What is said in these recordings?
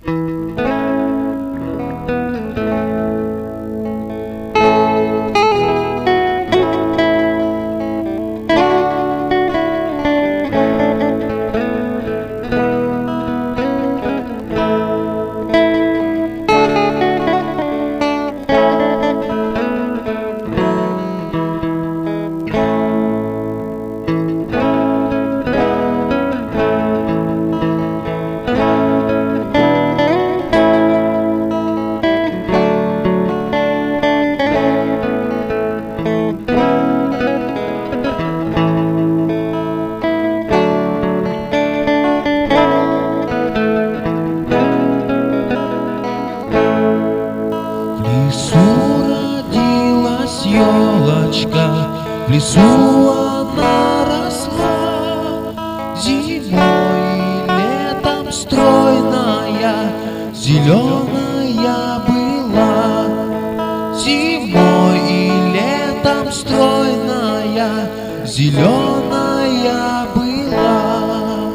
Елочка, в лесу она росла, зимой и летом стройная, зеленая была. Зимой и летом стройная, зеленая была.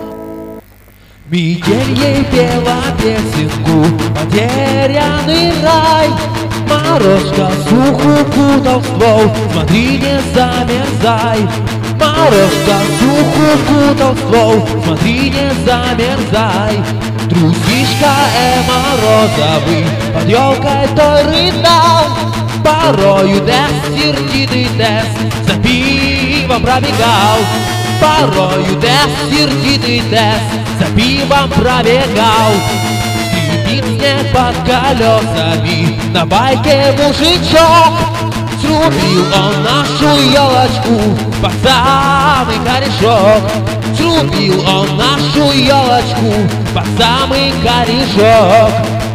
Метель ей пела песенку, потерянный рай. Мороз косуху кутал в ствол, смотри, не замерзай. Мороз косуху кутал в ствол, смотри, не замерзай. Трусишка морозовый под елкой той рыдал. Порою Дэс, сердитый Дэс, за пивом пробегал. Порою Дэс, сердитый Дэс, за пивом пробегал. Снег под колесами, на байке мужичок. Срубил он нашу елочку под самый корешок. Срубил он нашу елочку под самый корешок.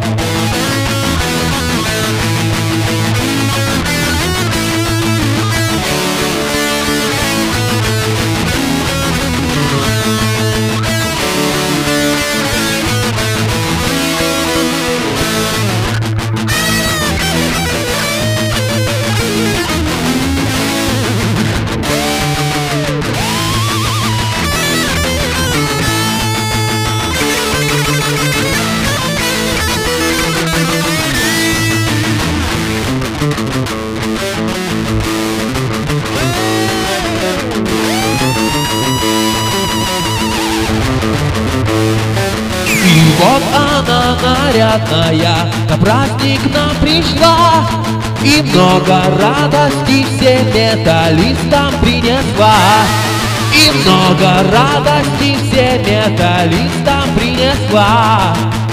И вот она нарядная на праздник нам пришла, и много радости всем металлистам принесла. И много радости всем металлистам принесла.